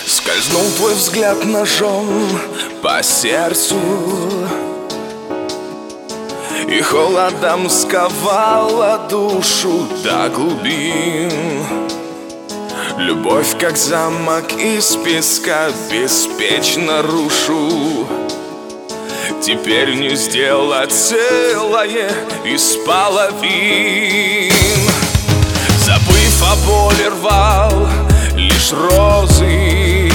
Скользнул твой взгляд ножом по сердцу, и холодом сковала душу до глубин. Любовь, как замок из песка, беспечно рушу. Теперь не сделать целое из половин. Забыв о боли, рвал лишь розы,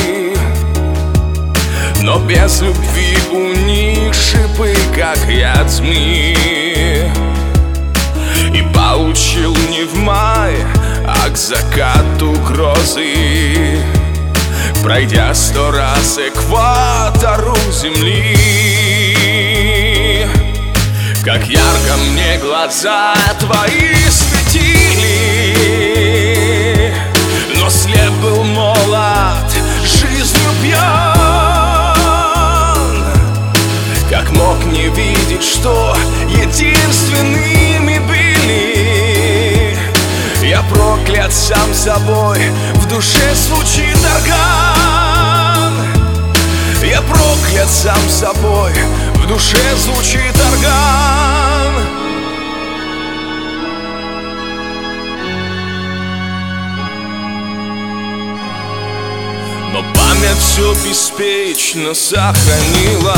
но без любви у них шипы, как яд змеи. И получил не в мае, а к закату грозы, пройдя 100 раз экватору земли. Как ярко мне глаза твои светили, но слеп был молод, жизнью пьян. Как мог не видеть, что единственными были? Я проклят сам собой, в душе звучит орган. Я проклят сам собой, в душе звучит орган. Но память все беспечно сохранила,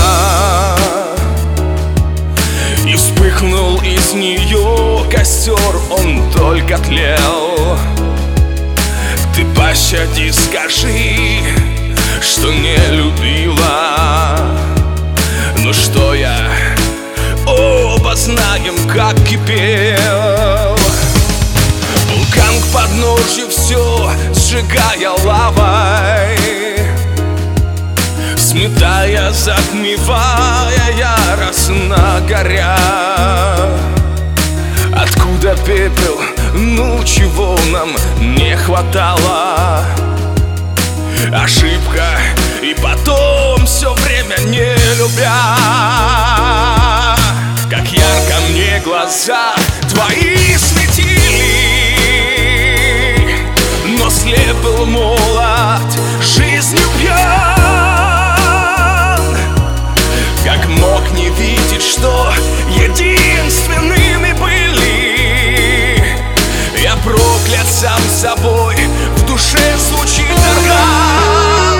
и вспыхнул из нее костер, он только тлел. Ты пощади, скажи, что не любила. Ну что я, оба знаем, как кипел вулкан к подножью, все сжигая лавой, сметая, затмевая, яростно горя. Откуда пепел? Ну чего нам не хватало? Ошибка, и потом все время не любя. Как ярко мне глаза твои светили, но слеп был молод, жизнью пьян. Как мог не видеть, что единственными были? Я проклят сам собой, в душе звучит орган.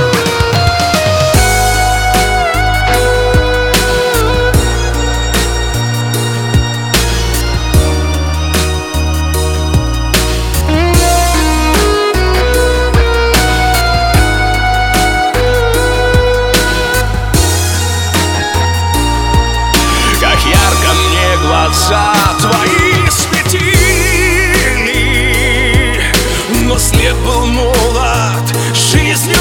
Глаза твои светили, но слеп был молод, жизнью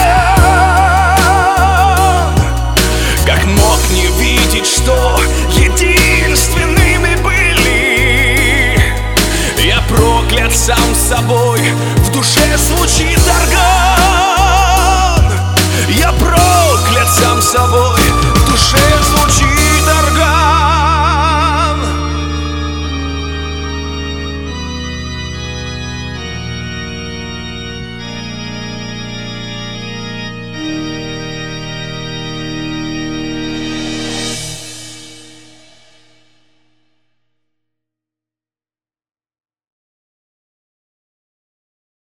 пьян. Как мог не видеть, что единственными были? Я проклят сам собой, в душе звучит орган. Я проклят сам собой,